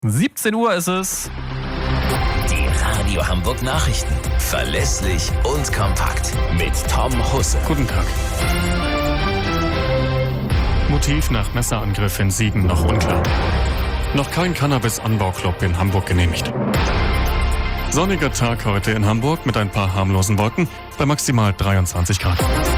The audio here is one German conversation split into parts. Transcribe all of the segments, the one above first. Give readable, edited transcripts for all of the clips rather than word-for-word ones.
17 Uhr ist es. Die Radio Hamburg Nachrichten. Verlässlich und kompakt. Mit Tom Husse. Guten Tag. Motiv nach Messerangriff in Siegen noch unklar. Noch kein Cannabis-Anbauclub in Hamburg genehmigt. Sonniger Tag heute in Hamburg mit ein paar harmlosen Wolken bei maximal 23 Grad.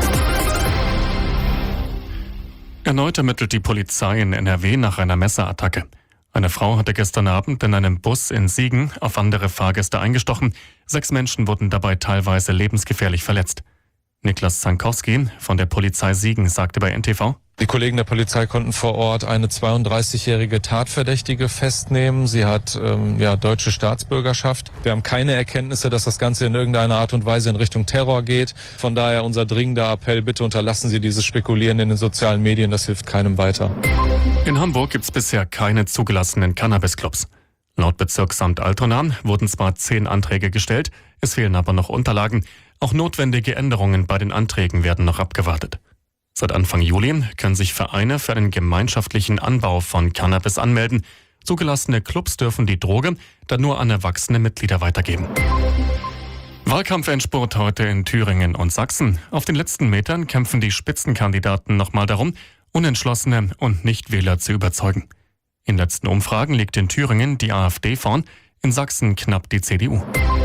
Erneut ermittelt die Polizei in NRW nach einer Messerattacke. Eine Frau hatte gestern Abend in einem Bus in Siegen auf andere Fahrgäste eingestochen. 6 Menschen wurden dabei teilweise lebensgefährlich verletzt. Niklas Zankowski von der Polizei Siegen sagte bei NTV: Die Kollegen der Polizei konnten vor Ort eine 32-jährige Tatverdächtige festnehmen. Sie hat deutsche Staatsbürgerschaft. Wir haben keine Erkenntnisse, dass das Ganze in irgendeiner Art und Weise in Richtung Terror geht. Von daher unser dringender Appell, bitte unterlassen Sie dieses Spekulieren in den sozialen Medien, das hilft keinem weiter. In Hamburg gibt es bisher keine zugelassenen Cannabis-Clubs. Laut Bezirksamt Altona wurden zwar 10 Anträge gestellt, es fehlen aber noch Unterlagen. Auch notwendige Änderungen bei den Anträgen werden noch abgewartet. Seit Anfang Juli können sich Vereine für einen gemeinschaftlichen Anbau von Cannabis anmelden. Zugelassene Clubs dürfen die Droge dann nur an erwachsene Mitglieder weitergeben. Wahlkampfendspurt heute in Thüringen und Sachsen. Auf den letzten Metern kämpfen die Spitzenkandidaten nochmal darum, Unentschlossene und Nichtwähler zu überzeugen. In letzten Umfragen liegt in Thüringen die AfD vorn, in Sachsen knapp die CDU.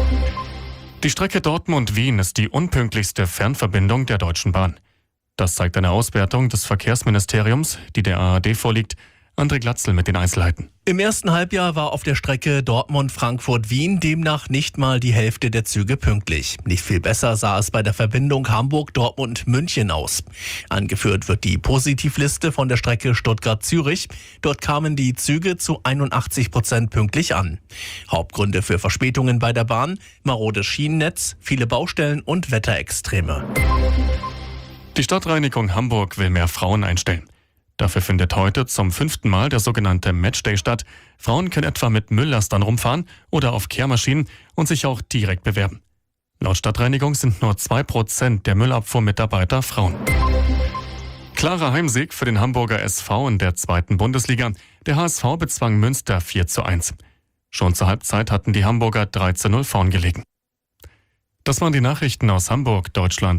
Die Strecke Dortmund-Wien ist die unpünktlichste Fernverbindung der Deutschen Bahn. Das zeigt eine Auswertung des Verkehrsministeriums, die der ARD vorliegt. André Glatzel mit den Einzelheiten. Im ersten Halbjahr war auf der Strecke Dortmund-Frankfurt-Wien demnach nicht mal die Hälfte der Züge pünktlich. Nicht viel besser sah es bei der Verbindung Hamburg-Dortmund-München aus. Angeführt wird die Positivliste von der Strecke Stuttgart-Zürich. Dort kamen die Züge zu 81% pünktlich an. Hauptgründe für Verspätungen bei der Bahn: marodes Schienennetz, viele Baustellen und Wetterextreme. Die Stadtreinigung Hamburg will mehr Frauen einstellen. Dafür findet heute zum 5. Mal der sogenannte Matchday statt. Frauen können etwa mit Mülllastern rumfahren oder auf Kehrmaschinen und sich auch direkt bewerben. Laut Stadtreinigung sind nur 2% der Müllabfuhrmitarbeiter Frauen. Klarer Heimsieg für den Hamburger SV in der 2. Bundesliga. Der HSV bezwang Münster 4:1. Schon zur Halbzeit hatten die Hamburger 3:0 vorn gelegen. Das waren die Nachrichten aus Hamburg, Deutschland.